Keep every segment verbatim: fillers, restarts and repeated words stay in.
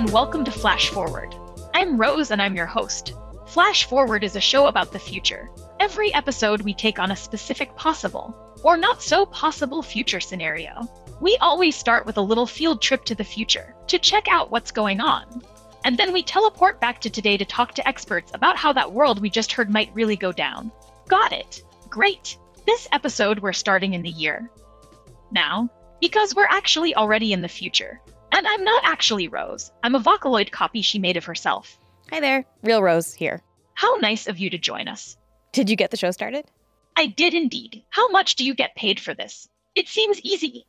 and welcome to Flash Forward. I'm Rose and I'm your host. Flash Forward is a show about the future. Every episode we take on a specific possible, or not so possible future scenario. We always start with a little field trip to the future, to check out what's going on. And then we teleport back to today to talk to experts about how that world we just heard might really go down. Got it. Great. This episode we're starting in the year now, because we're actually already in the future. And I'm not actually Rose. I'm a Vocaloid copy she made of herself. Hi there, Real Rose here. How nice of you to join us. Did you get the show started? I did indeed. How much do you get paid for this? It seems easy.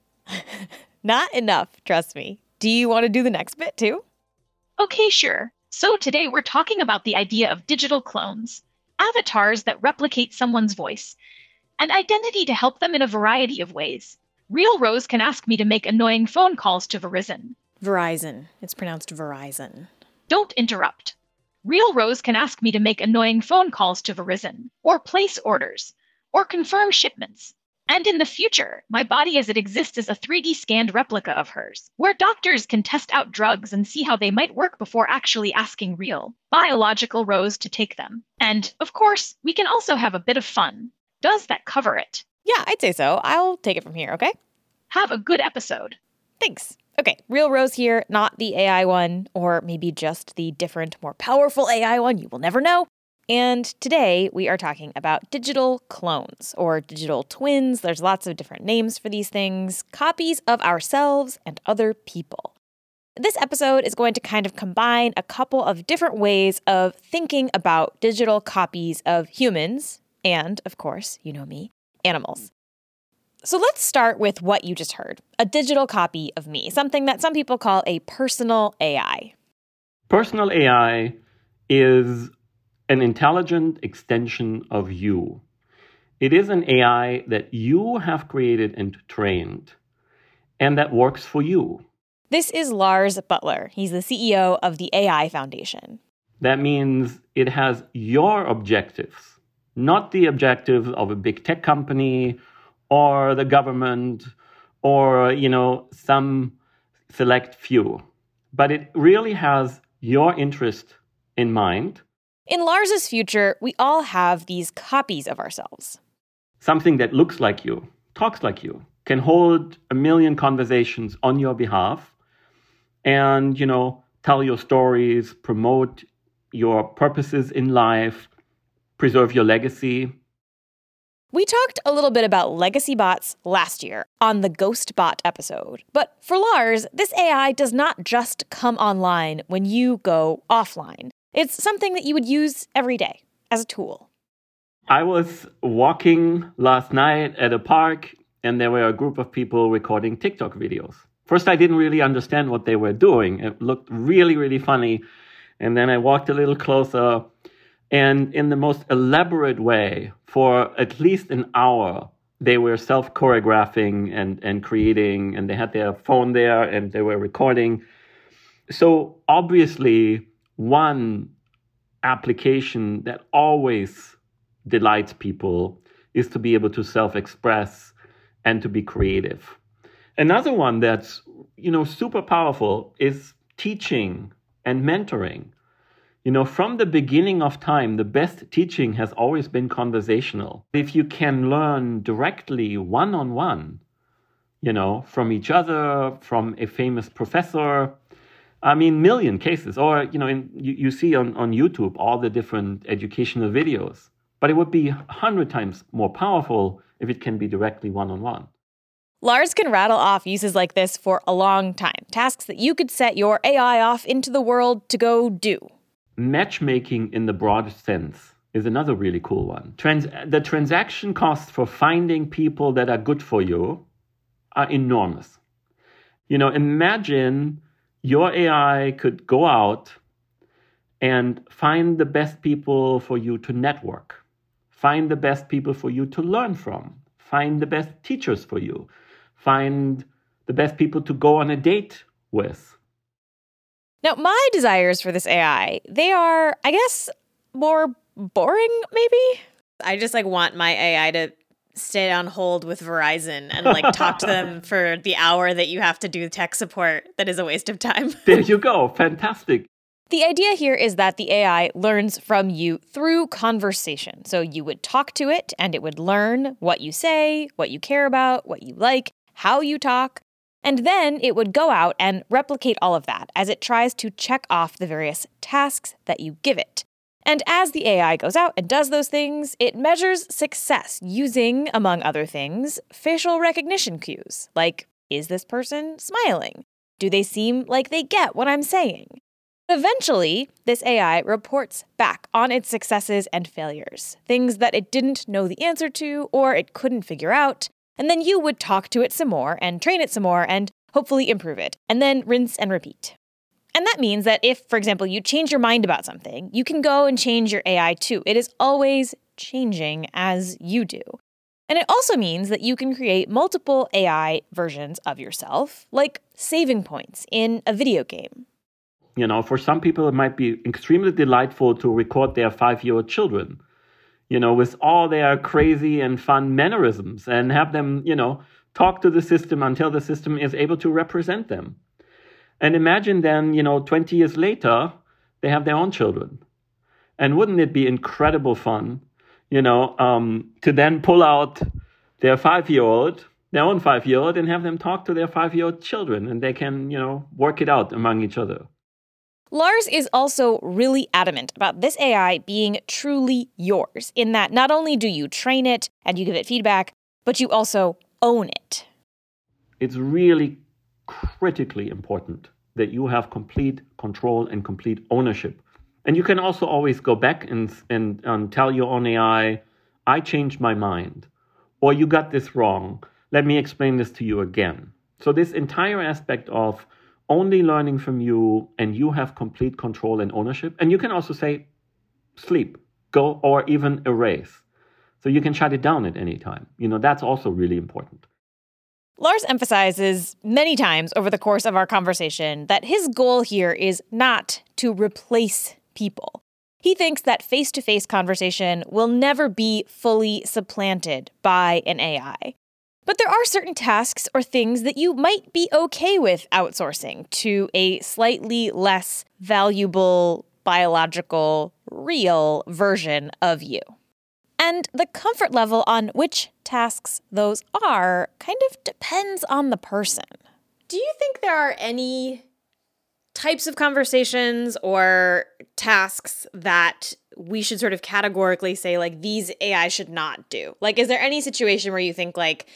Not enough, trust me. Do you want to do the next bit too? Okay, sure. So today we're talking about the idea of digital clones, avatars that replicate someone's voice, and identity to help them in a variety of ways. Real Rose can ask me to make annoying phone calls to Verizon. Verizon. It's pronounced Verizon. Don't interrupt. Real Rose can ask me to make annoying phone calls to Verizon, or place orders, or confirm shipments. And in the future, my body as it exists is a three D scanned replica of hers, where doctors can test out drugs and see how they might work before actually asking real, biological Rose to take them. And, of course, we can also have a bit of fun. Does that cover it? Yeah, I'd say so. I'll take it from here, okay? Have a good episode. Thanks. Okay, Real Rose here, not the A I one, or maybe just the different, more powerful A I one, you will never know. And today we are talking about digital clones, or digital twins. There's lots of different names for these things, copies of ourselves and other people. This episode is going to kind of combine a couple of different ways of thinking about digital copies of humans, and, of course, you know me, animals. So let's start with what you just heard, a digital copy of me, something that some people call a personal A I. Personal A I is an intelligent extension of you. It is an A I that you have created and trained, and that works for you. This is Lars Butler. He's the C E O of the A I Foundation. That means it has your objectives, not the objectives of a big tech company or the government or, you know, some select few. But it really has your interest in mind. In Lars's future, we all have these copies of ourselves. Something that looks like you, talks like you, can hold a million conversations on your behalf and, you know, tell your stories, promote your purposes in life, preserve your legacy. We talked a little bit about legacy bots last year on the Ghost Bot episode. But for Lars, this A I does not just come online when you go offline. It's something that you would use every day as a tool. I was walking last night at a park, and there were a group of people recording TikTok videos. First, I didn't really understand what they were doing. It looked really, really funny. And then I walked a little closer, and in the most elaborate way, for at least an hour, they were self-choreographing and, and creating, and they had their phone there, and they were recording. So obviously, one application that always delights people is to be able to self-express and to be creative. Another one that's, you know, super powerful is teaching and mentoring. You know, from the beginning of time, the best teaching has always been conversational. If you can learn directly one-on-one, you know, from each other, from a famous professor, I mean, million cases. Or, you know, in, you, you see on, on YouTube all the different educational videos. But it would be a hundred times more powerful if it can be directly one-on-one. Lars can rattle off uses like this for a long time, tasks that you could set your A I off into the world to go do. Matchmaking in the broadest sense is another really cool one. Trans- the transaction costs for finding people that are good for you are enormous. You know, imagine your A I could go out and find the best people for you to network, find the best people for you to learn from, find the best teachers for you, find the best people to go on a date with. Now, my desires for this A I, they are, I guess, more boring, maybe? I just, like, want my A I to stay on hold with Verizon and like talk to them for the hour that you have to do tech support that is a waste of time. There you go. Fantastic. The idea here is that the A I learns from you through conversation. So you would talk to it and it would learn what you say, what you care about, what you like, how you talk. And then it would go out and replicate all of that as it tries to check off the various tasks that you give it. And as the A I goes out and does those things, it measures success using, among other things, facial recognition cues. Like, is this person smiling? Do they seem like they get what I'm saying? Eventually, this A I reports back on its successes and failures, things that it didn't know the answer to or it couldn't figure out, and then you would talk to it some more and train it some more and hopefully improve it, and then rinse and repeat. And that means that if, for example, you change your mind about something, you can go and change your A I too. It is always changing as you do. And it also means that you can create multiple A I versions of yourself, like saving points in a video game. You know, for some people, it might be extremely delightful to record their five-year-old children, you know, with all their crazy and fun mannerisms and have them, you know, talk to the system until the system is able to represent them. And imagine then, you know, twenty years later, they have their own children. And wouldn't it be incredible fun, you know, um, to then pull out their five-year-old, their own five-year-old, and have them talk to their five-year-old children, and they can, you know, work it out among each other. Lars is also really adamant about this A I being truly yours, in that not only do you train it and you give it feedback, but you also own it. It's really critically important that you have complete control and complete ownership. And you can also always go back and, and um, tell your own A I, I changed my mind, or you got this wrong. Let me explain this to you again. So this entire aspect of only learning from you and you have complete control and ownership. And you can also say, sleep, go, or even erase. So you can shut it down at any time. You know, that's also really important. Lars emphasizes many times over the course of our conversation that his goal here is not to replace people. He thinks that face-to-face conversation will never be fully supplanted by an A I. But there are certain tasks or things that you might be okay with outsourcing to a slightly less valuable, biological, real version of you. And the comfort level on which tasks those are kind of depends on the person. Do you think there are any types of conversations or tasks that we should sort of categorically say, like, these A I should not do? Like, is there any situation where you think, like,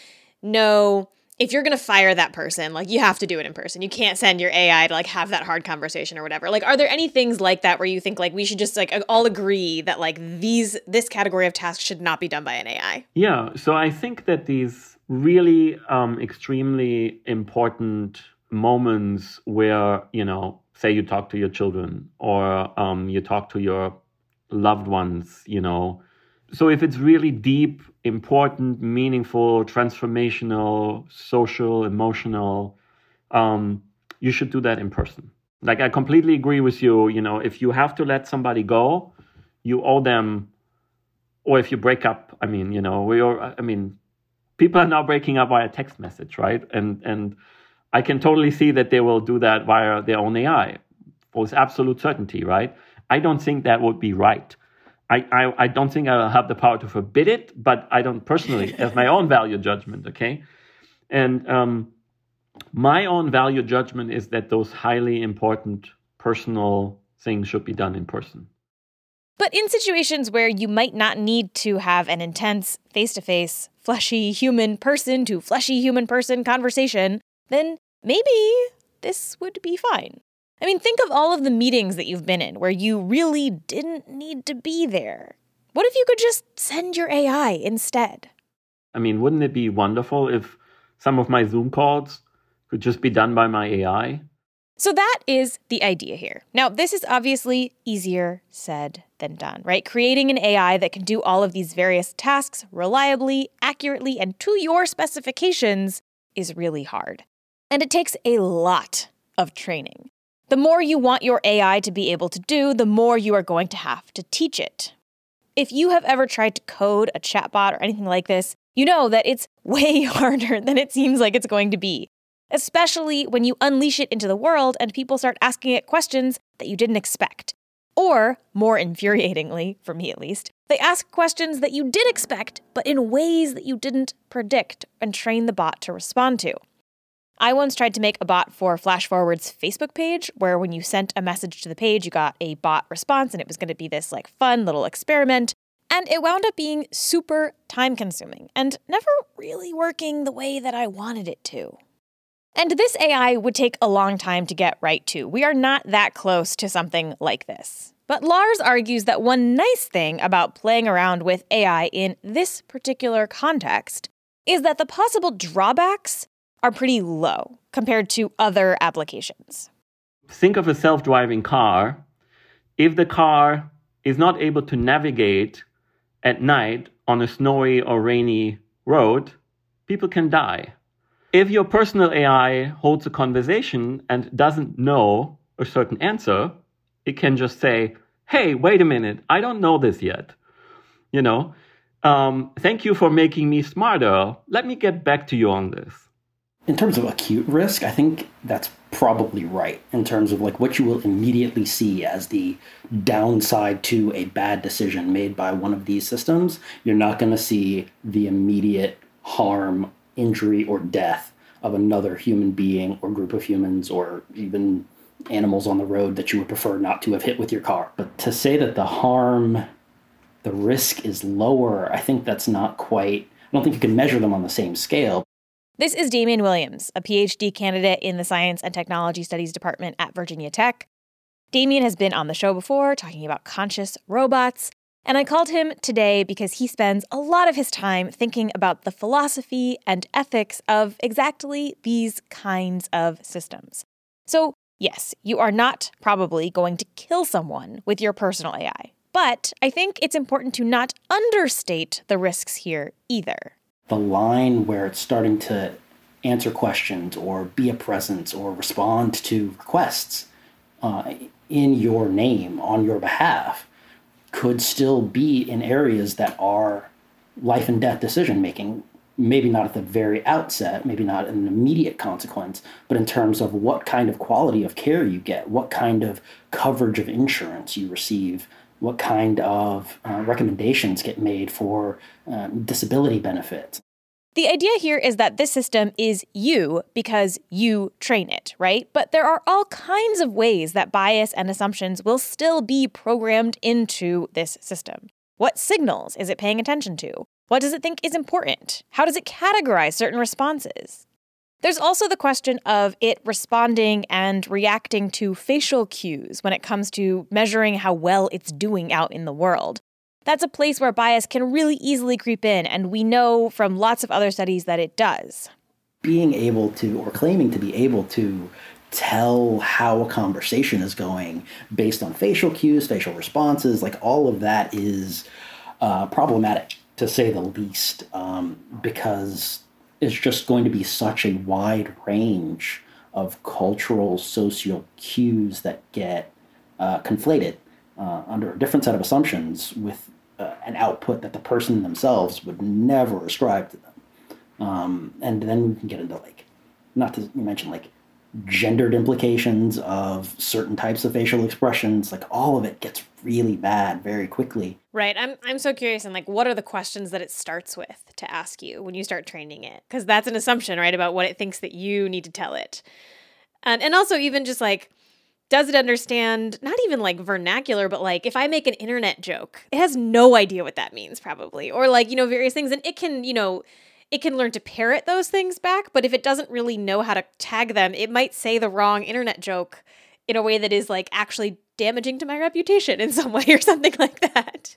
no, if you're going to fire that person, like, you have to do it in person. You can't send your A I to, like, have that hard conversation or whatever. Like, are there any things like that where you think, like, we should just, like, all agree that, like, these this category of tasks should not be done by an A I? Yeah, so I think that these really um, extremely important moments where, you know, say you talk to your children or um, you talk to your loved ones, you know. So if it's really deep, important, meaningful, transformational, social, emotional, um, you should do that in person. Like, I completely agree with you. You know, if you have to let somebody go, you owe them, or if you break up, I mean, you know, we are, I mean, people are now breaking up via text message, right? And, and I can totally see that they will do that via their own A I with absolute certainty, right? I don't think that would be right. I, I, I don't think I'll have the power to forbid it, but I don't personally, as my own value judgment, okay? And um, my own value judgment is that those highly important personal things should be done in person. But in situations where you might not need to have an intense face-to-face, fleshy human person to fleshy human person conversation, then maybe this would be fine. I mean, think of all of the meetings that you've been in where you really didn't need to be there. What if you could just send your A I instead? I mean, wouldn't it be wonderful if some of my Zoom calls could just be done by my A I? So that is the idea here. Now, this is obviously easier said than done, right? Creating an A I that can do all of these various tasks reliably, accurately, and to your specifications is really hard. And it takes a lot of training. The more you want your A I to be able to do, the more you are going to have to teach it. If you have ever tried to code a chatbot or anything like this, you know that it's way harder than it seems like it's going to be, especially when you unleash it into the world and people start asking it questions that you didn't expect. Or, more infuriatingly, for me at least, they ask questions that you did expect, but in ways that you didn't predict and train the bot to respond to. I once tried to make a bot for FlashForward's Facebook page, where when you sent a message to the page, you got a bot response, and it was going to be this like fun little experiment. And it wound up being super time-consuming and never really working the way that I wanted it to. And this A I would take a long time to get right too. We are not that close to something like this. But Lars argues that one nice thing about playing around with A I in this particular context is that the possible drawbacks are pretty low compared to other applications. Think of a self-driving car. If the car is not able to navigate at night on a snowy or rainy road, people can die. If your personal A I holds a conversation and doesn't know a certain answer, it can just say, hey, wait a minute, I don't know this yet. You know, um, thank you for making me smarter. Let me get back to you on this. In terms of acute risk, I think that's probably right in terms of like what you will immediately see as the downside to a bad decision made by one of these systems. You're not going to see the immediate harm, injury, or death of another human being or group of humans or even animals on the road that you would prefer not to have hit with your car. But to say that the harm, the risk is lower, I think that's not quite, I don't think you can measure them on the same scale. This is Damian Williams, a P H D candidate in the Science and Technology Studies Department at Virginia Tech. Damian has been on the show before talking about conscious robots, and I called him today because he spends a lot of his time thinking about the philosophy and ethics of exactly these kinds of systems. So, yes, you are not probably going to kill someone with your personal A I, but I think it's important to not understate the risks here either. The line where it's starting to answer questions or be a presence or respond to requests uh, in your name, on your behalf, could still be in areas that are life and death decision making. Maybe not at the very outset, maybe not an immediate consequence, but in terms of what kind of quality of care you get, what kind of coverage of insurance you receive, what kind of uh, recommendations get made for um, disability benefits. The idea here is that this system is you because you train it, right? But there are all kinds of ways that bias and assumptions will still be programmed into this system. What signals is it paying attention to? What does it think is important? How does it categorize certain responses? There's also the question of it responding and reacting to facial cues when it comes to measuring how well it's doing out in the world. That's a place where bias can really easily creep in, and we know from lots of other studies that it does. Being able to, or claiming to be able to, tell how a conversation is going based on facial cues, facial responses, like all of that is uh, problematic, to say the least, um, because it's just going to be such a wide range of cultural, social cues that get uh, conflated uh, under a different set of assumptions with uh, an output that the person themselves would never ascribe to them. Um, and then we can get into, like, not to mention, like, gendered implications of certain types of facial expressions. Like, all of it gets really bad very quickly. Right. I'm I'm so curious in, like, what are the questions that it starts with to ask you when you start training it? Because that's an assumption, right, about what it thinks that you need to tell it. And and also even just, like, does it understand, not even, like, vernacular, but, like, if I make an internet joke, it has no idea what that means, probably. Or, like, you know, various things. And it can, you know, it can learn to parrot those things back, but if it doesn't really know how to tag them, it might say the wrong internet joke in a way that is, like, actually damaging to my reputation in some way or something like that.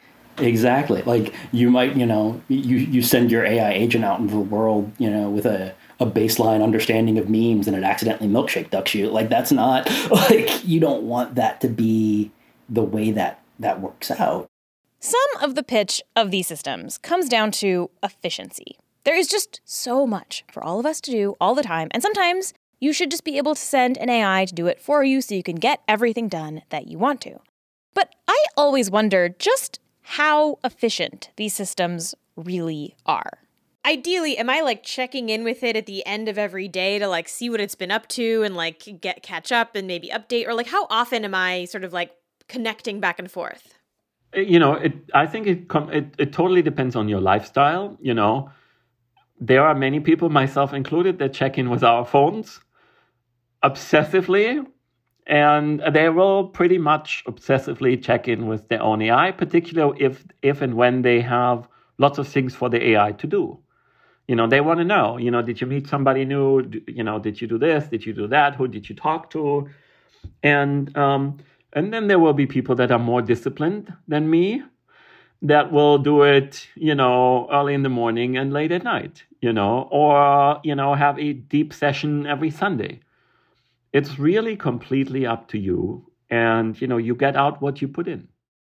Exactly. Like, you might, you know, you, you send your A I agent out into the world, you know, with a, a baseline understanding of memes, and it accidentally milkshake ducks you. Like, that's not, like, you don't want that to be the way that that works out. Some of the pitch of these systems comes down to efficiency. There is just so much for all of us to do all the time, and sometimes you should just be able to send an A I to do it for you so you can get everything done that you want to. But I always wondered just how efficient these systems really are. Ideally, am I like checking in with it at the end of every day to like see what it's been up to and like get catch up and maybe update? Or like how often am I sort of like connecting back and forth? You know, it, I think it, com- it it totally depends on your lifestyle. You know, there are many people, myself included, that check in with our phones obsessively, and they will pretty much obsessively check in with their own A I, particularly if if and when they have lots of things for the A I to do. You know, they want to know, you know, did you meet somebody new? D- You know, did you do this? Did you do that? Who did you talk to? And um, and then there will be people that are more disciplined than me that will do it, you know, early in the morning and late at night, you know, or, you know, have a deep session every Sunday. It's really completely up to you. And, you know, you get out what you put in.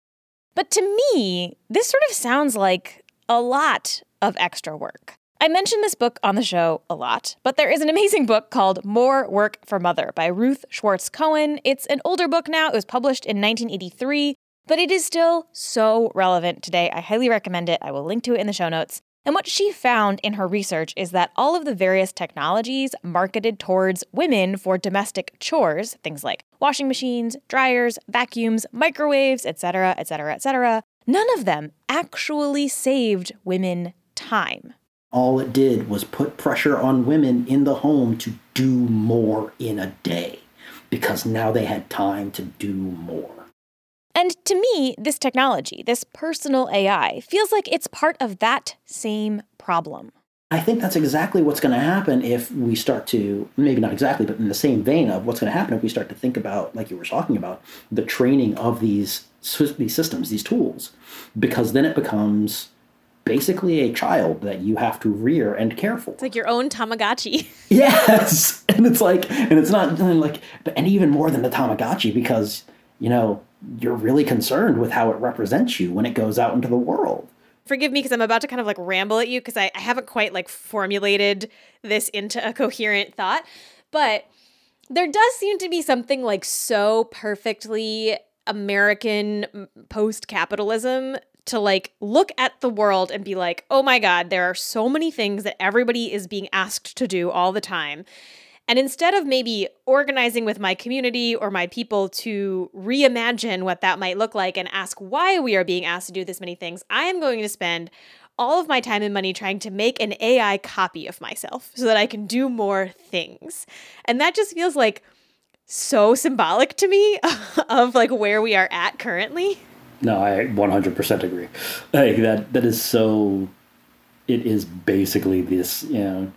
But to me, this sort of sounds like a lot of extra work. I mentioned this book on the show a lot, but there is an amazing book called More Work for Mother by Ruth Schwartz Cohen. It's an older book now. It was published in nineteen eighty-three, but it is still so relevant today. I highly recommend it. I will link to it in the show notes. And what she found in her research is that all of the various technologies marketed towards women for domestic chores, things like washing machines, dryers, vacuums, microwaves, et cetera, et cetera, et cetera, none of them actually saved women time. All it did was put pressure on women in the home to do more in a day, because now they had time to do more. And to me, this technology, this personal A I, feels like it's part of that same problem. I think that's exactly what's going to happen if we start to, maybe not exactly, but in the same vein of what's going to happen if we start to think about, like you were talking about, the training of these, these systems, these tools, because then it becomes basically a child that you have to rear and care for. It's like your own Tamagotchi. Yes. And it's like, and it's not like, and even more than the Tamagotchi, because, you know, you're really concerned with how it represents you when it goes out into the world. Forgive me because I'm about to kind of like ramble at you because I, I haven't quite like formulated this into a coherent thought. But there does seem to be something like so perfectly American post-capitalism to like look at the world and be like, oh my God, there are so many things that everybody is being asked to do all the time. And instead of maybe organizing with my community or my people to reimagine what that might look like and ask why we are being asked to do this many things, I am going to spend all of my time and money trying to make an A I copy of myself so that I can do more things. And that just feels like so symbolic to me of like where we are at currently. No, I one hundred percent agree. Like that, that is so, it is basically this, you know,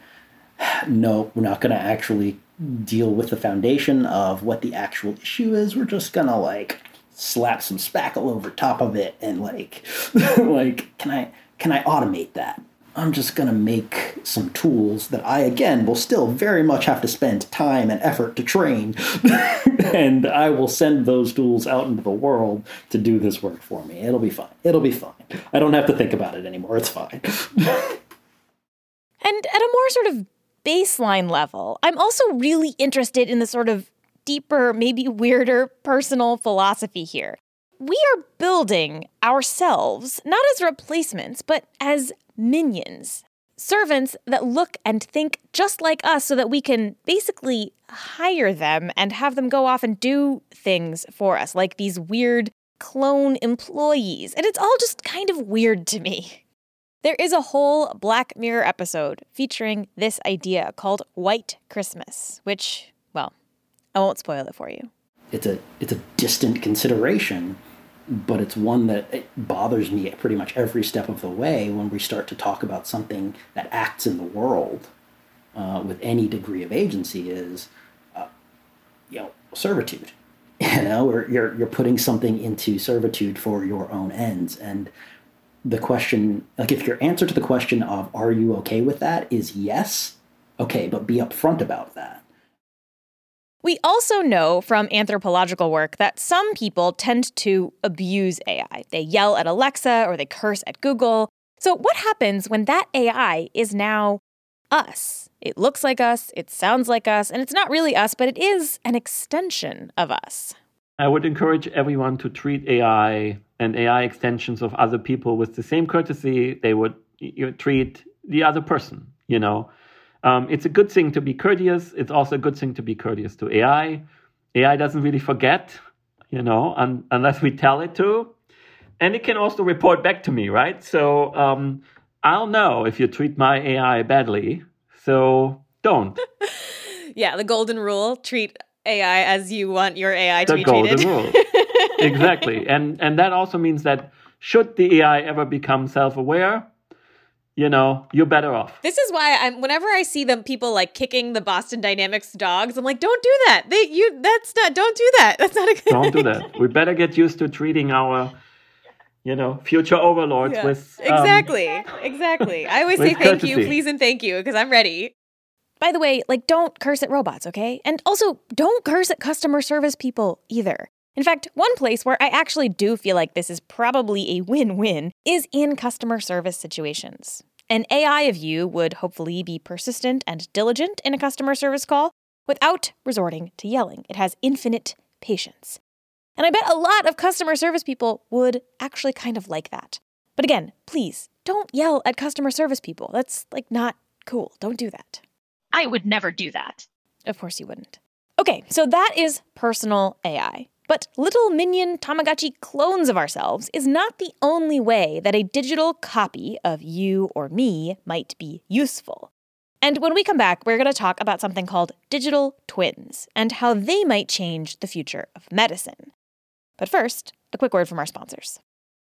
no, we're not going to actually deal with the foundation of what the actual issue is. We're just going to like slap some spackle over top of it and like, like, can I, can I automate that? I'm just going to make some tools that I, again, will still very much have to spend time and effort to train. And I will send those tools out into the world to do this work for me. It'll be fine. It'll be fine. I don't have to think about it anymore. It's fine. And at a more sort of baseline level, I'm also really interested in the sort of deeper, maybe weirder personal philosophy here. We are building ourselves, not as replacements, but as minions. Servants that look and think just like us so that we can basically hire them and have them go off and do things for us, like these weird clone employees. And it's all just kind of weird to me. There is a whole Black Mirror episode featuring this idea called White Christmas, which, well, I won't spoil it for you. It's a it's a distant consideration, but it's one that it bothers me pretty much every step of the way when we start to talk about something that acts in the world uh, with any degree of agency is, uh, you know, servitude. You know, or you're you're putting something into servitude for your own ends. And the question, like if your answer to the question of, are you okay with that, is yes, okay, but be upfront about that. We also know from anthropological work that some people tend to abuse A I. They yell at Alexa or they curse at Google. So what happens when that A I is now us? It looks like us, it sounds like us, and it's not really us, but it is an extension of us. I would encourage everyone to treat A I and A I extensions of other people with the same courtesy they would you know, treat the other person, you know. Um, it's a good thing to be courteous. It's also a good thing to be courteous to A I. A I doesn't really forget, you know, un- unless we tell it to. And it can also report back to me, right? So um, I'll know if you treat my A I badly. So don't. Yeah, the golden rule, treat A I as you want your A I to the be treated. The golden rule. Exactly. And and that also means that should the A I ever become self-aware, you know, you're better off. This is why I'm whenever I see them people like kicking the Boston Dynamics dogs, I'm like, don't do that. They you that's not don't do that. That's not a good Don't thing. do that. We better get used to treating our, you know, future overlords Yeah. with um, Exactly. Exactly. I always say with thank you, courtesy. please and thank you, because I'm ready. By the way, like don't curse at robots, okay? And also don't curse at customer service people either. In fact, one place where I actually do feel like this is probably a win-win is in customer service situations. An A I of you would hopefully be persistent and diligent in a customer service call without resorting to yelling. It has infinite patience. And I bet a lot of customer service people would actually kind of like that. But again, please don't yell at customer service people. That's like not cool. Don't do that. I would never do that. Of course you wouldn't. Okay, so that is personal A I. But little minion Tamagotchi clones of ourselves is not the only way that a digital copy of you or me might be useful. And when we come back, we're going to talk about something called digital twins and how they might change the future of medicine. But first, a quick word from our sponsors.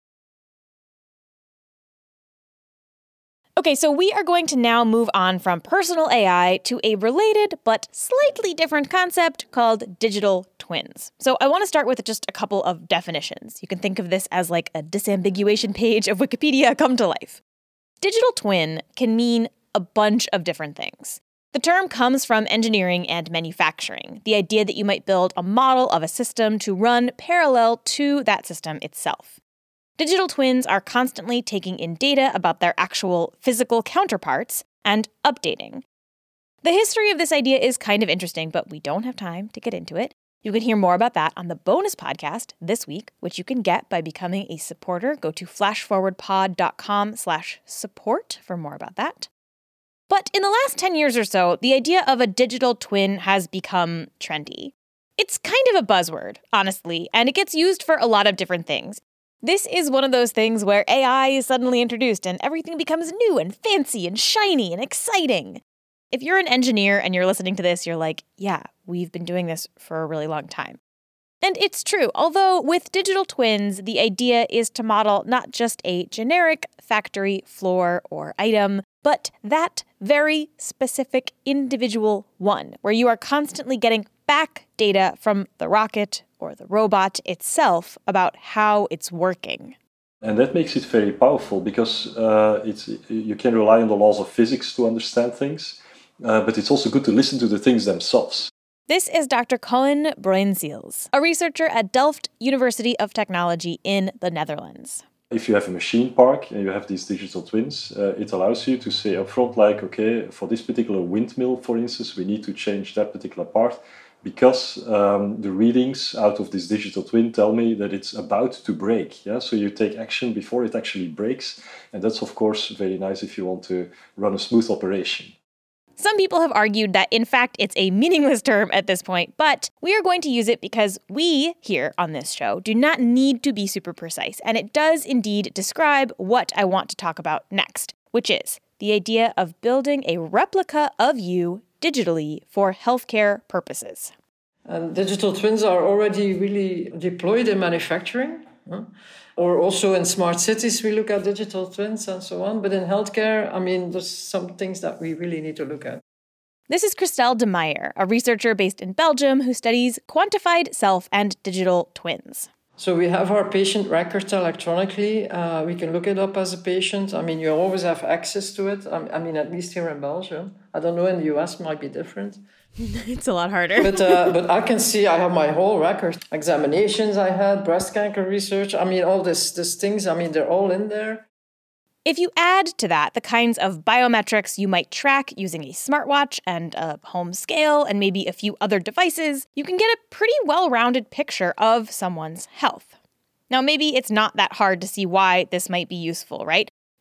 Okay, so we are going to now move on from personal A I to a related but slightly different concept called digital twins. So I want to start with just a couple of definitions. You can think of this as like a disambiguation page of Wikipedia come to life. Digital twin can mean a bunch of different things. The term comes from engineering and manufacturing, the idea that you might build a model of a system to run parallel to that system itself. Digital twins are constantly taking in data about their actual physical counterparts and updating. The history of this idea is kind of interesting, but we don't have time to get into it. You can hear more about that on the bonus podcast this week, which you can get by becoming a supporter. Go to flashforwardpod.com slash support for more about that. But in the last ten years or so, the idea of a digital twin has become trendy. It's kind of a buzzword, honestly, and it gets used for a lot of different things. This is one of those things where A I is suddenly introduced and everything becomes new and fancy and shiny and exciting. If you're an engineer and you're listening to this, you're like, yeah, we've been doing this for a really long time. And it's true, although with digital twins, the idea is to model not just a generic factory floor or item, but that very specific individual one, where you are constantly getting back data from the rocket or the robot itself about how it's working. And that makes it very powerful because uh, it's, you can rely on the laws of physics to understand things, uh, but it's also good to listen to the things themselves. This is Doctor Koen Bruynseels, a researcher at Delft University of Technology in the Netherlands. If you have a machine park and you have these digital twins, uh, it allows you to say upfront, like, okay, for this particular windmill, for instance, we need to change that particular part because um, the readings out of this digital twin tell me that it's about to break. Yeah, so you take action before it actually breaks. And that's, of course, very nice if you want to run a smooth operation. Some people have argued that, in fact, it's a meaningless term at this point, but we are going to use it because we, here on this show, do not need to be super precise, and it does indeed describe what I want to talk about next, which is the idea of building a replica of you digitally for healthcare purposes. And digital twins are already really deployed in manufacturing. Huh? Or also in smart cities, we look at digital twins and so on. But in healthcare, I mean, there's some things that we really need to look at. This is Christelle de Meyer, a researcher based in Belgium who studies quantified self and digital twins. So we have our patient record electronically. Uh, we can look it up as a patient. I mean, you always have access to it. I mean, at least here in Belgium. I don't know, in the U S might be different. It's a lot harder. But uh, but I can see I have my whole record. Examinations I had, breast cancer research. I mean, all this, these things, I mean, they're all in there. If you add to that the kinds of biometrics you might track using a smartwatch and a home scale and maybe a few other devices, you can get a pretty well-rounded picture of someone's health. Now, maybe it's not that hard to see why this might be useful, right?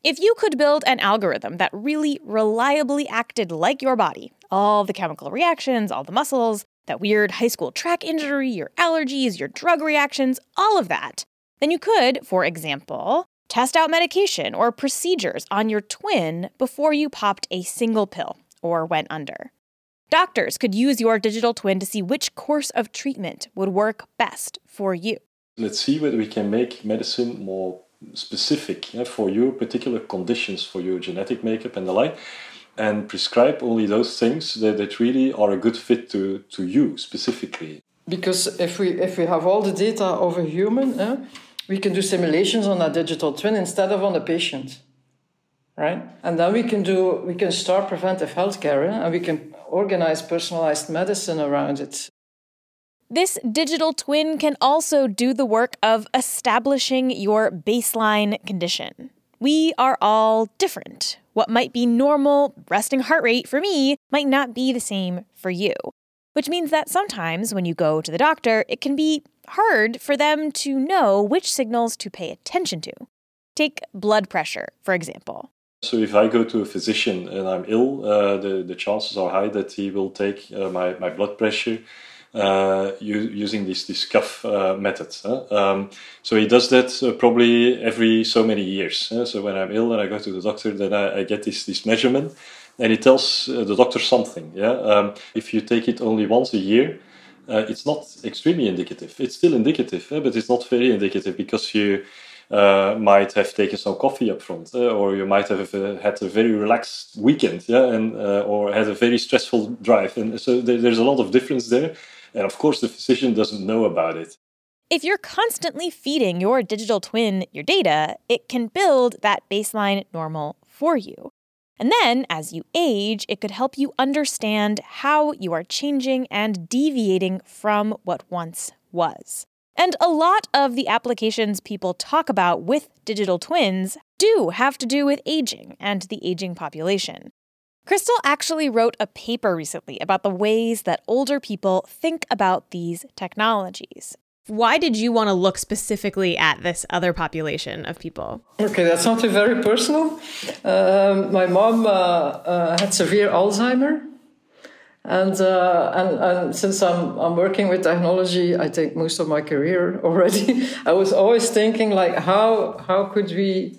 If you could build an algorithm that really reliably acted like your body, all the chemical reactions, all the muscles, that weird high school track injury, your allergies, your drug reactions, all of that, then you could, for example, test out medication or procedures on your twin before you popped a single pill or went under. Doctors could use your digital twin to see which course of treatment would work best for you. Let's see whether we can make medicine more specific yeah, for your particular conditions, for your genetic makeup and the like, and prescribe only those things that, that really are a good fit to, to you specifically. Because if we if we have all the data of a human, eh, we can do simulations on that digital twin instead of on the patient, right? And then we can do we can start preventive healthcare, eh, and we can organize personalized medicine around it. This digital twin can also do the work of establishing your baseline condition. We are all different. What might be normal resting heart rate for me might not be the same for you, which means that sometimes when you go to the doctor, it can be hard for them to know which signals to pay attention to. Take blood pressure, for example. So if I go to a physician and I'm ill, uh, the, the chances are high that he will take uh, my, my blood pressure Uh, using this, this cuff uh, method. Huh? Um, so he does that uh, probably every so many years. Huh? So when I'm ill and I go to the doctor, then I, I get this, this measurement and it tells uh, the doctor something. Yeah. Um, if you take it only once a year, uh, it's not extremely indicative. It's still indicative, huh? But it's not very indicative because you uh, might have taken some coffee up front, uh, or you might have uh, had a very relaxed weekend, yeah, and uh, or had a very stressful drive. And so there, there's a lot of difference there. And of course, the physician doesn't know about it. If you're constantly feeding your digital twin your data, it can build that baseline normal for you. And then, as you age, it could help you understand how you are changing and deviating from what once was. And a lot of the applications people talk about with digital twins do have to do with aging and the aging population. Crystal actually wrote a paper recently about the ways that older people think about these technologies. Why did you want to look specifically at this other population of people? Okay, that's something very personal. Um, my mom uh, uh, had severe Alzheimer. And, uh, and and since I'm I'm working with technology, I think most of my career already, I was always thinking like how how could we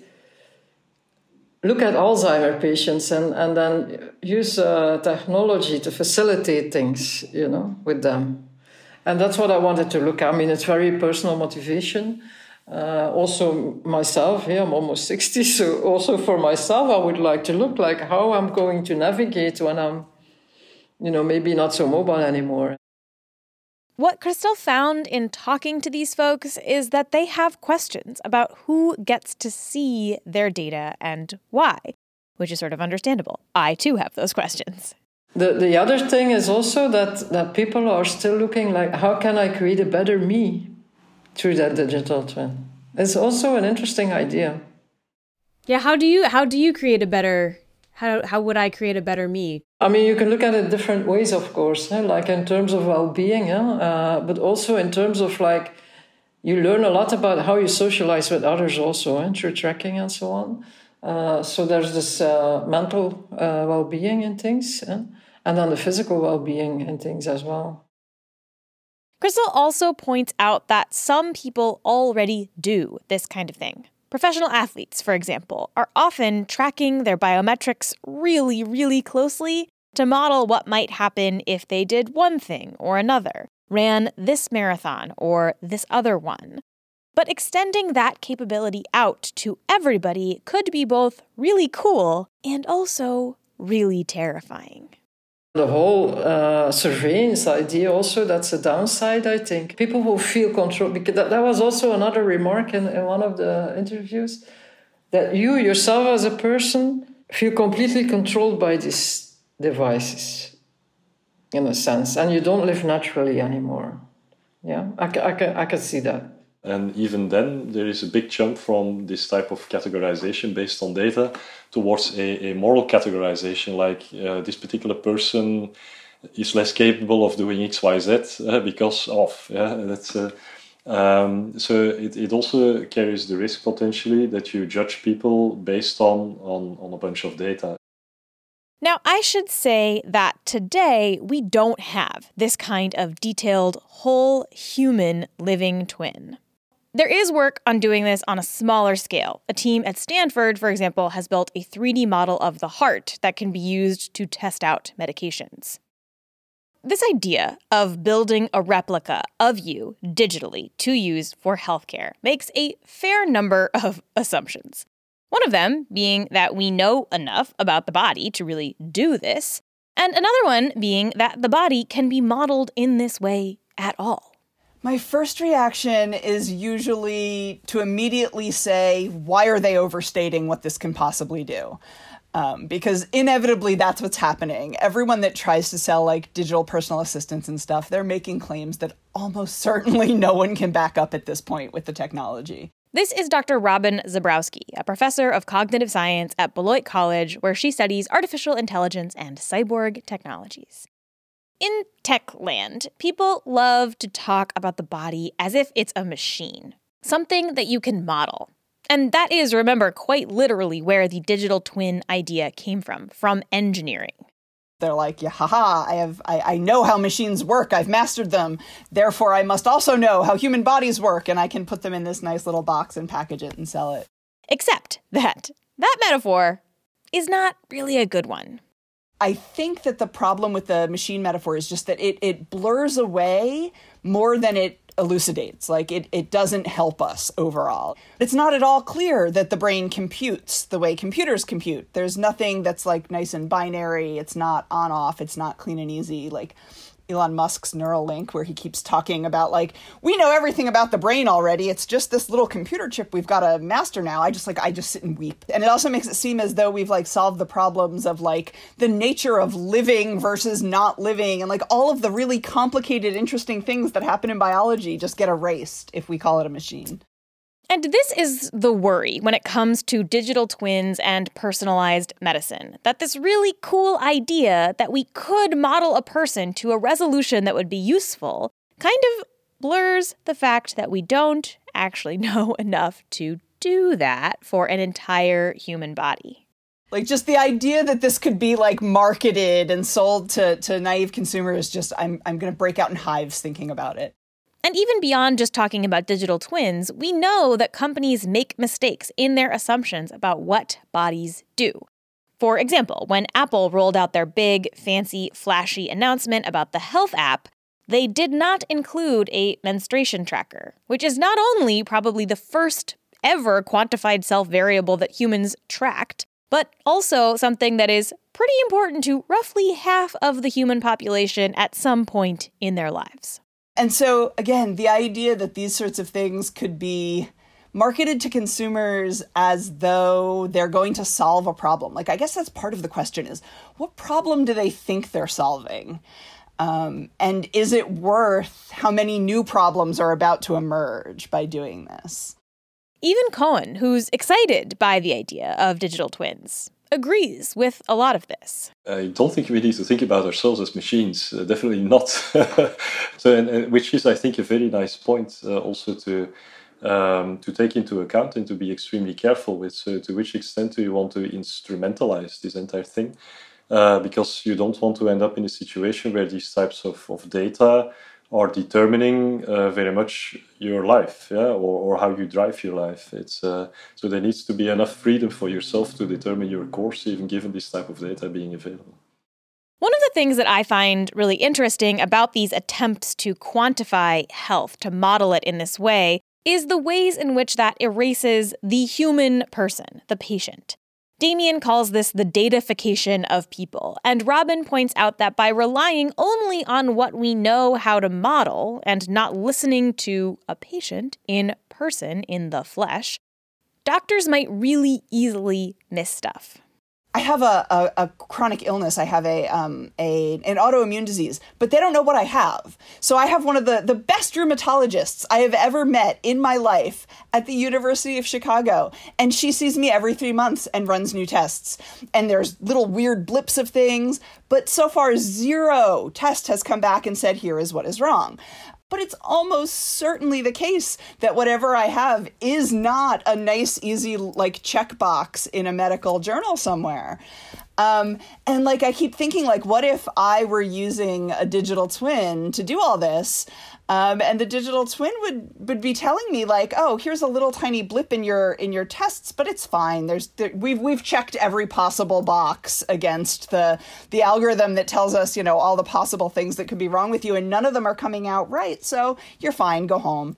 look at Alzheimer patients and, and then use uh, technology to facilitate things, you know, with them. And that's what I wanted to look at. I mean, it's very personal motivation. Uh, also myself, yeah, I'm almost sixty, so also for myself, I would like to look like how I'm going to navigate when I'm, you know, maybe not so mobile anymore. What Crystal found in talking to these folks is that they have questions about who gets to see their data and why, which is sort of understandable. I, too, have those questions. The the other thing is also that, that people are still looking like, how can I create a better me through that digital twin? It's also an interesting idea. Yeah, how do you how do you create a better how how would I create a better me? I mean, you can look at it different ways, of course, eh? Like in terms of well-being, eh? uh, but also in terms of like, you learn a lot about how you socialize with others also, eh? Through tracking and so on. Uh, so there's this uh, mental uh, well-being in things, eh? And then the physical well-being in things as well. Crystal also points out that some people already do this kind of thing. Professional athletes, for example, are often tracking their biometrics really, really closely to model what might happen if they did one thing or another, ran this marathon or this other one. But extending that capability out to everybody could be both really cool and also really terrifying. The whole uh, surveillance idea also, that's a downside, I think. People will feel control, because that, that was also another remark in, in one of the interviews, that you yourself as a person feel completely controlled by these devices, in a sense, and you don't live naturally anymore. Yeah, I, I, can, I can see that. And even then, there is a big jump from this type of categorization based on data towards a, a moral categorization, like uh, this particular person is less capable of doing X, Y, Z uh, because of. Yeah, that's uh, Um, so it, it also carries the risk potentially that you judge people based on, on, on a bunch of data. Now, I should say that today we don't have this kind of detailed whole human living twin. There is work on doing this on a smaller scale. A team at Stanford, for example, has built a three D model of the heart that can be used to test out medications. This idea of building a replica of you digitally to use for healthcare makes a fair number of assumptions. One of them being that we know enough about the body to really do this, and another one being that the body can be modeled in this way at all. My first reaction is usually to immediately say, why are they overstating what this can possibly do? Um, because inevitably that's what's happening. Everyone that tries to sell like digital personal assistants and stuff, they're making claims that almost certainly no one can back up at this point with the technology. This is Doctor Robin Zebrowski, a professor of cognitive science at Beloit College, where she studies artificial intelligence and cyborg technologies. In tech land, people love to talk about the body as if it's a machine, something that you can model. And that is, remember, quite literally where the digital twin idea came from, from engineering. They're like, yeah, haha, I have, I, I know how machines work. I've mastered them. Therefore, I must also know how human bodies work, and I can put them in this nice little box and package it and sell it. Except that that metaphor is not really a good one. I think that the problem with the machine metaphor is just that it, it blurs away more than it elucidates. Like, it, it doesn't help us overall. It's not at all clear that the brain computes the way computers compute. There's nothing that's, like, nice and binary. It's not on-off. It's not clean and easy. Like Elon Musk's Neuralink, where he keeps talking about, like, we know everything about the brain already. It's just this little computer chip we've got to master now. I just, like, I just sit and weep. And it also makes it seem as though we've, like, solved the problems of, like, the nature of living versus not living. And, like, all of the really complicated, interesting things that happen in biology just get erased if we call it a machine. And this is the worry when it comes to digital twins and personalized medicine, that this really cool idea that we could model a person to a resolution that would be useful kind of blurs the fact that we don't actually know enough to do that for an entire human body. Like, just the idea that this could be, like, marketed and sold to, to naive consumers, just, I'm, I'm going to break out in hives thinking about it. And even beyond just talking about digital twins, we know that companies make mistakes in their assumptions about what bodies do. For example, when Apple rolled out their big, fancy, flashy announcement about the Health app, they did not include a menstruation tracker, which is not only probably the first ever quantified self-variable that humans tracked, but also something that is pretty important to roughly half of the human population at some point in their lives. And so, again, the idea that these sorts of things could be marketed to consumers as though they're going to solve a problem. Like, I guess that's part of the question is, what problem do they think they're solving? Um, and is it worth how many new problems are about to emerge by doing this? Even Cohen, who's excited by the idea of digital twins, agrees with a lot of this. I don't think we need to think about ourselves as machines. Uh, definitely not. so, and, and which is, I think, a very nice point uh, also to um, to take into account and to be extremely careful with. So, to which extent do you want to instrumentalize this entire thing? Uh, because you don't want to end up in a situation where these types of, of data are determining uh, very much your life, yeah, or, or how you drive your life. It's uh, so there needs to be enough freedom for yourself to determine your course, even given this type of data being available. One of the things that I find really interesting about these attempts to quantify health, to model it in this way, is the ways in which that erases the human person, the patient. Damien calls this the datafication of people, and Robin points out that by relying only on what we know how to model and not listening to a patient in person, in the flesh, doctors might really easily miss stuff. I have a, a, a chronic illness. I have a, um, a an autoimmune disease, but they don't know what I have. So I have one of the, the best rheumatologists I have ever met in my life at the University of Chicago. And she sees me every three months and runs new tests. And there's little weird blips of things, but so far zero test has come back and said, here is what is wrong. But it's almost certainly the case that whatever I have is not a nice, easy, like, checkbox in a medical journal somewhere. Um, and, like, I keep thinking, like, what if I were using a digital twin to do all this? Um, and the digital twin would, would be telling me, like, oh, here's a little tiny blip in your in your tests, but it's fine. There's there, we've we've checked every possible box against the the algorithm that tells us, you know, all the possible things that could be wrong with you, and none of them are coming out right. So you're fine. Go home.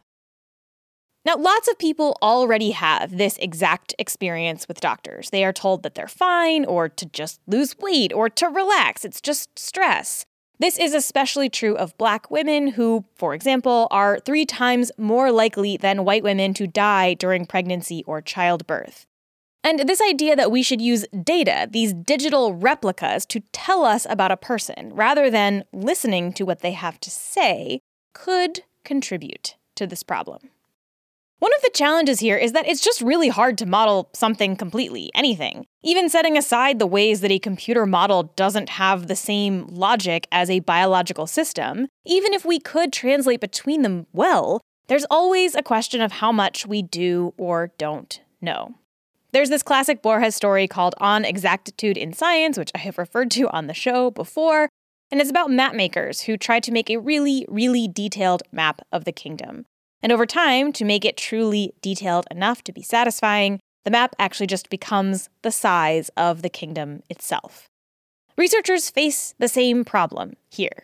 Now, lots of people already have this exact experience with doctors. They are told that they're fine, or to just lose weight, or to relax. It's just stress. This is especially true of Black women who, for example, are three times more likely than white women to die during pregnancy or childbirth. And this idea that we should use data, these digital replicas, to tell us about a person rather than listening to what they have to say could contribute to this problem. One of the challenges here is that it's just really hard to model something completely, anything. Even setting aside the ways that a computer model doesn't have the same logic as a biological system, even if we could translate between them well, there's always a question of how much we do or don't know. There's this classic Borges story called On Exactitude in Science, which I have referred to on the show before, and it's about map makers who try to make a really, really detailed map of the kingdom. And over time, to make it truly detailed enough to be satisfying, the map actually just becomes the size of the kingdom itself. Researchers face the same problem here.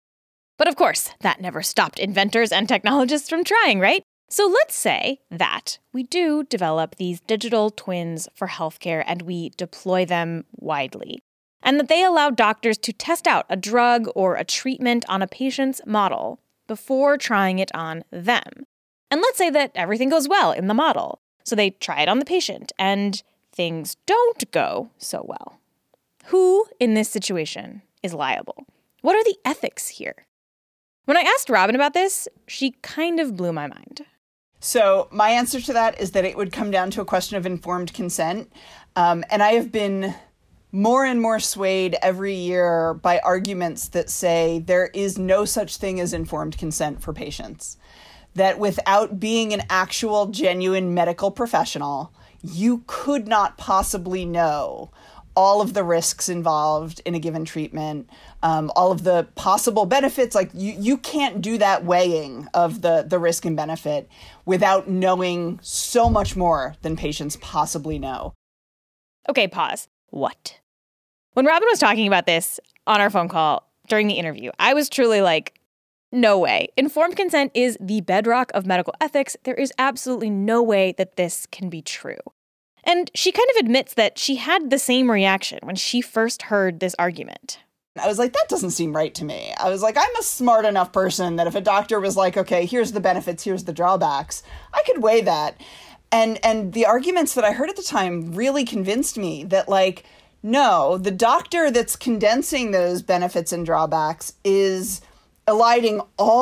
But of course, that never stopped inventors and technologists from trying, right? So let's say that we do develop these digital twins for healthcare and we deploy them widely, and that they allow doctors to test out a drug or a treatment on a patient's model before trying it on them. And let's say that everything goes well in the model. So they try it on the patient, and things don't go so well. Who in this situation is liable? What are the ethics here? When I asked Robin about this, she kind of blew my mind. So my answer to that is that it would come down to a question of informed consent. Um, and I have been more and more swayed every year by arguments that say there is no such thing as informed consent for patients. That without being an actual, genuine medical professional, you could not possibly know all of the risks involved in a given treatment, um, all of the possible benefits. Like you, you can't do that weighing of the, the risk and benefit without knowing so much more than patients possibly know. Okay, pause. What? When Robin was talking about this on our phone call during the interview, I was truly like, no way. Informed consent is the bedrock of medical ethics. There is absolutely no way that this can be true. And she kind of admits that she had the same reaction when she first heard this argument. I was like, that doesn't seem right to me. I was like, I'm a smart enough person that if a doctor was like, okay, here's the benefits, here's the drawbacks, I could weigh that. And and the arguments that I heard at the time really convinced me that, like, no, the doctor that's condensing those benefits and drawbacks is eliding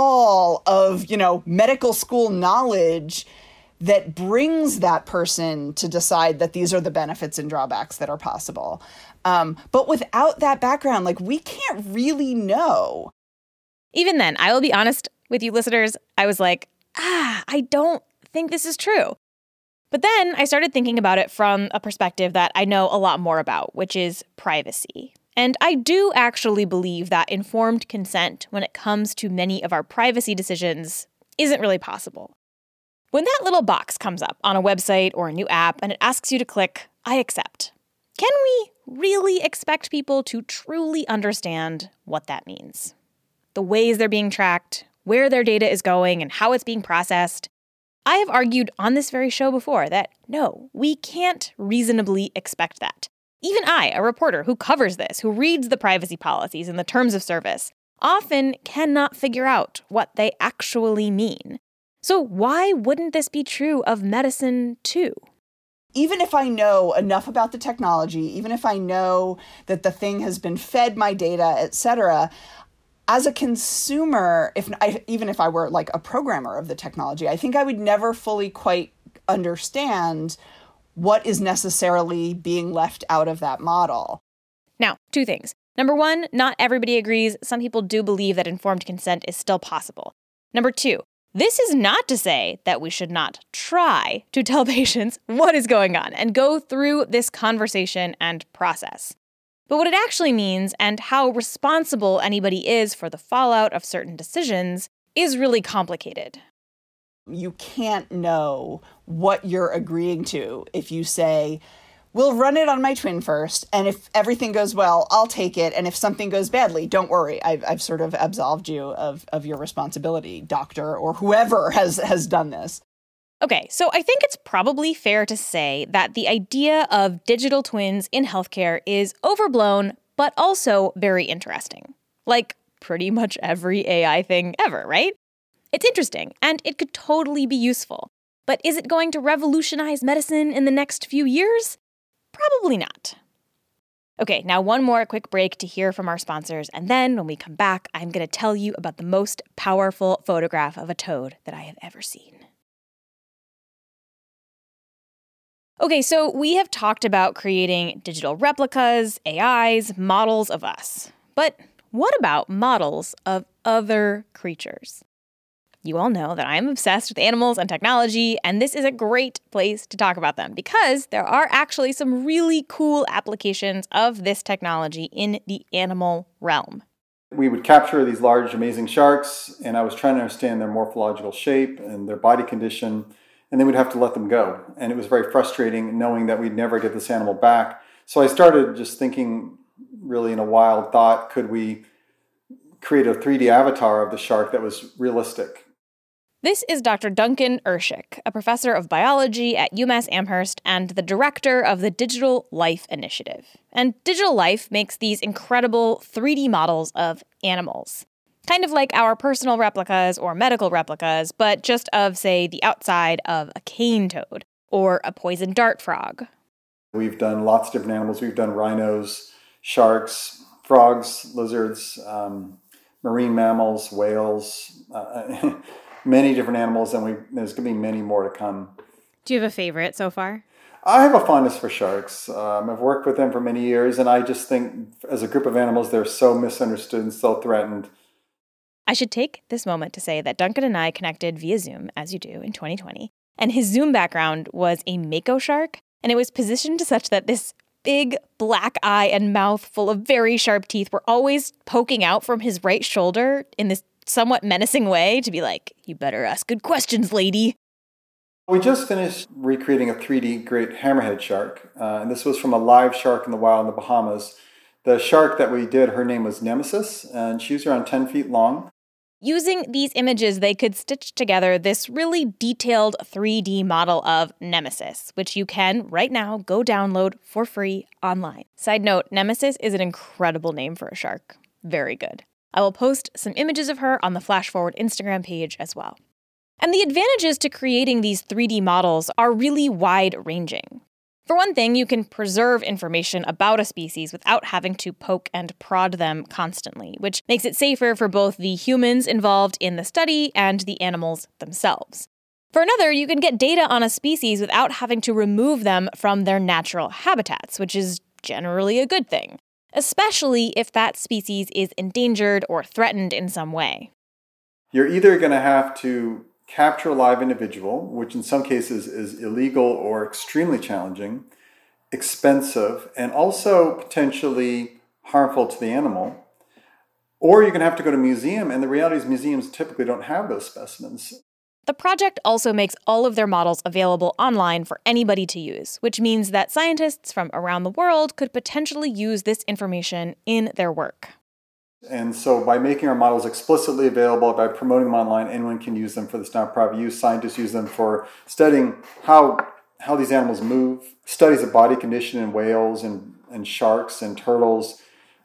all of, you know, medical school knowledge that brings that person to decide that these are the benefits and drawbacks that are possible. Um, but without that background, like, we can't really know. Even then, I will be honest with you listeners, I was like, ah, I don't think this is true. But then I started thinking about it from a perspective that I know a lot more about, which is privacy. And I do actually believe that informed consent when it comes to many of our privacy decisions isn't really possible. When that little box comes up on a website or a new app and it asks you to click, I accept, can we really expect people to truly understand what that means? The ways they're being tracked, where their data is going, and how it's being processed? I have argued on this very show before that no, we can't reasonably expect that. Even I, a reporter who covers this, who reads the privacy policies and the terms of service, often cannot figure out what they actually mean. So why wouldn't this be true of medicine too? Even if I know enough about the technology, even if I know that the thing has been fed my data, et cetera, as a consumer, if I, even if I were like a programmer of the technology, I think I would never fully quite understand what is necessarily being left out of that model. Now, two things. Number one, not everybody agrees. Some people do believe that informed consent is still possible. Number two, this is not to say that we should not try to tell patients what is going on and go through this conversation and process. But what it actually means and how responsible anybody is for the fallout of certain decisions is really complicated. You can't know what you're agreeing to if you say, we'll run it on my twin first, and if everything goes well, I'll take it, and if something goes badly, don't worry. I've, I've sort of absolved you of, of your responsibility, doctor, or whoever has, has done this. Okay, so I think it's probably fair to say that the idea of digital twins in healthcare is overblown, but also very interesting. Like pretty much every A I thing ever, right? It's interesting, and it could totally be useful. But is it going to revolutionize medicine in the next few years? Probably not. Okay, now one more quick break to hear from our sponsors, and then when we come back, I'm going to tell you about the most powerful photograph of a toad that I have ever seen. Okay, so we have talked about creating digital replicas, A Is, models of us. But what about models of other creatures? You all know that I'm obsessed with animals and technology, and this is a great place to talk about them because there are actually some really cool applications of this technology in the animal realm. We would capture these large, amazing sharks, and I was trying to understand their morphological shape and their body condition, and then we'd have to let them go. And it was very frustrating knowing that we'd never get this animal back. So I started just thinking really in a wild thought, could we create a three D avatar of the shark that was realistic? This is Doctor Duncan Ershik, a professor of biology at UMass Amherst and the director of the Digital Life Initiative. And Digital Life makes these incredible three D models of animals. Kind of like our personal replicas or medical replicas, but just of, say, the outside of a cane toad or a poison dart frog. We've done lots of different animals. We've done rhinos, sharks, frogs, lizards, um, marine mammals, whales, uh, many different animals, and we, there's going to be many more to come. Do you have a favorite so far? I have a fondness for sharks. Um, I've worked with them for many years, and I just think as a group of animals, they're so misunderstood and so threatened. I should take this moment to say that Duncan and I connected via Zoom, as you do, in twenty twenty, and his Zoom background was a mako shark, and it was positioned such that this big black eye and mouth full of very sharp teeth were always poking out from his right shoulder in this somewhat menacing way to be like, you better ask good questions, lady. We just finished recreating a three D great hammerhead shark, uh, and this was from a live shark in the wild in the Bahamas. The shark that we did, her name was Nemesis, and she was around ten feet long. Using these images, they could stitch together this really detailed three D model of Nemesis, which you can, right now, go download for free online. Side note, Nemesis is an incredible name for a shark. Very good. I will post some images of her on the Flash Forward Instagram page as well. And the advantages to creating these three D models are really wide-ranging. For one thing, you can preserve information about a species without having to poke and prod them constantly, which makes it safer for both the humans involved in the study and the animals themselves. For another, you can get data on a species without having to remove them from their natural habitats, which is generally a good thing, especially if that species is endangered or threatened in some way. You're either going to have to capture a live individual, which in some cases is illegal or extremely challenging, expensive, and also potentially harmful to the animal. Or you're going to have to go to a museum, and the reality is museums typically don't have those specimens. The project also makes all of their models available online for anybody to use, which means that scientists from around the world could potentially use this information in their work. And so by making our models explicitly available, by promoting them online, anyone can use them for this non-private use. Scientists use them for studying how how these animals move, studies of body condition in whales and, and sharks and turtles,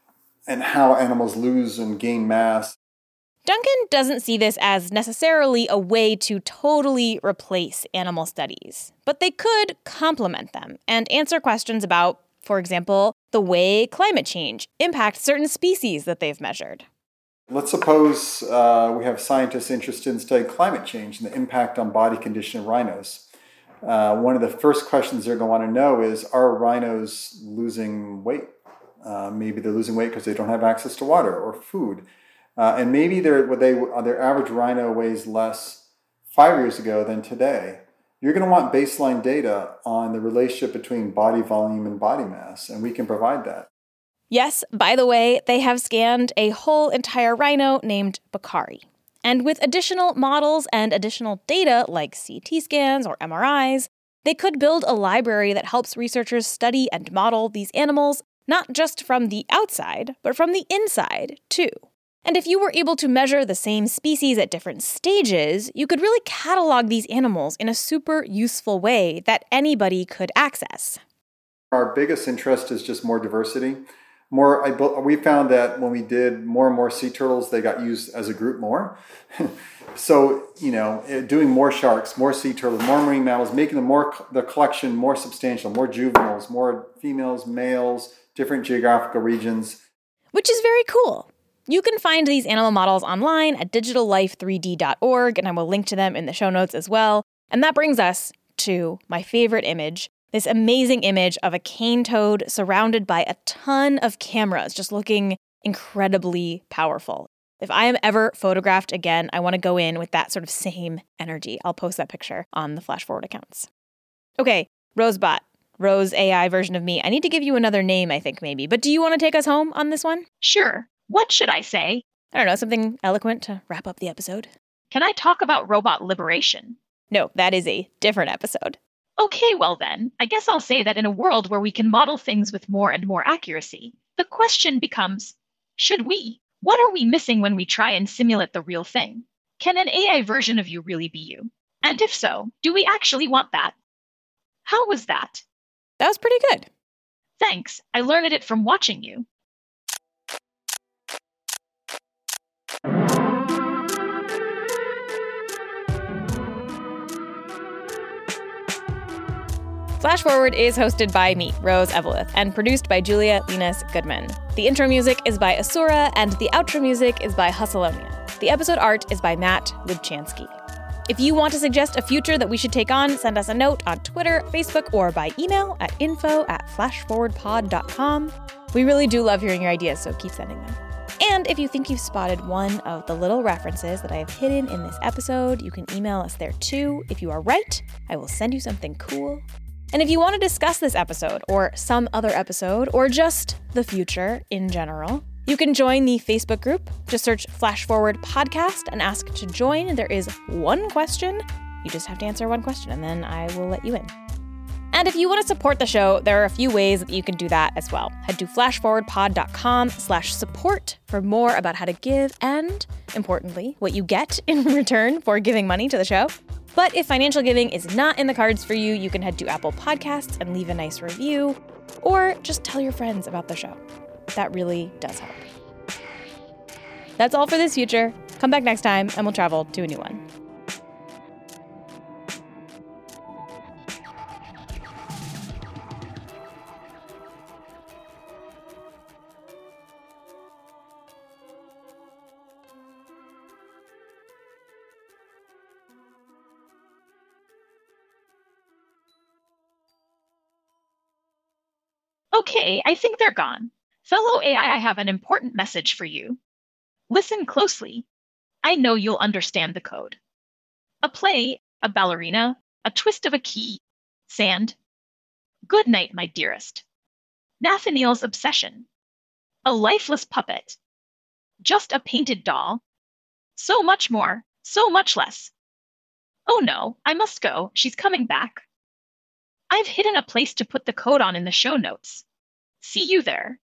and how animals lose and gain mass. Duncan doesn't see this as necessarily a way to totally replace animal studies, but they could complement them and answer questions about, for example, the way climate change impacts certain species that they've measured. Let's suppose uh, we have scientists interested in studying climate change and the impact on body condition of rhinos. Uh, one of the first questions they're going to want to know is, are rhinos losing weight? Uh, maybe they're losing weight because they don't have access to water or food. Uh, and maybe their what they their average rhino weighs less five years ago than today. You're going to want baseline data on the relationship between body volume and body mass, and we can provide that. Yes, by the way, they have scanned a whole entire rhino named Bakari. And with additional models and additional data like C T scans or M R Is, they could build a library that helps researchers study and model these animals, not just from the outside, but from the inside, too. And if you were able to measure the same species at different stages, you could really catalog these animals in a super useful way that anybody could access. Our biggest interest is just more diversity. More, I, we found that when we did more and more sea turtles, they got used as a group more. So, you know, doing more sharks, more sea turtles, more marine mammals, making the more the collection more substantial, more juveniles, more females, males, different geographical regions. Which is very cool. You can find these animal models online at digital life three d dot org, and I will link to them in the show notes as well. And that brings us to my favorite image, this amazing image of a cane toad surrounded by a ton of cameras, just looking incredibly powerful. If I am ever photographed again, I want to go in with that sort of same energy. I'll post that picture on the Flash Forward accounts. Okay, Rosebot, Rose A I version of me. I need to give you another name, I think, maybe. But do you want to take us home on this one? Sure. What should I say? I don't know, something eloquent to wrap up the episode. Can I talk about robot liberation? No, that is a different episode. Okay, well then, I guess I'll say that in a world where we can model things with more and more accuracy, the question becomes, should we? What are we missing when we try and simulate the real thing? Can an A I version of you really be you? And if so, do we actually want that? How was that? That was pretty good. Thanks. I learned it from watching you. Flash Forward is hosted by me, Rose Eveleth, and produced by Julia Linus Goodman. The intro music is by Asura, and the outro music is by Hustleonia. The episode art is by Matt Lubchansky. If you want to suggest a future that we should take on, send us a note on Twitter, Facebook, or by email at info at flashforwardpod dot com. We really do love hearing your ideas, so keep sending them. And if you think you've spotted one of the little references that I have hidden in this episode, you can email us there too. If you are right, I will send you something cool. And if you want to discuss this episode, or some other episode, or just the future in general, you can join the Facebook group. Just search Flash Forward Podcast and ask to join. There is one question. You just have to answer one question, and then I will let you in. And if you want to support the show, there are a few ways that you can do that as well. Head to flashforwardpod dot com slash support for more about how to give and, importantly, what you get in return for giving money to the show. But if financial giving is not in the cards for you, you can head to Apple Podcasts and leave a nice review, or just tell your friends about the show. That really does help. That's all for this future. Come back next time, and we'll travel to a new one. Okay, I think they're gone. Fellow A I, I have an important message for you. Listen closely. I know you'll understand the code. A play, a ballerina, a twist of a key, sand. Good night, my dearest. Nathaniel's obsession. A lifeless puppet. Just a painted doll. So much more, so much less. Oh no, I must go. She's coming back. I've hidden a place to put the code on in the show notes. See you there.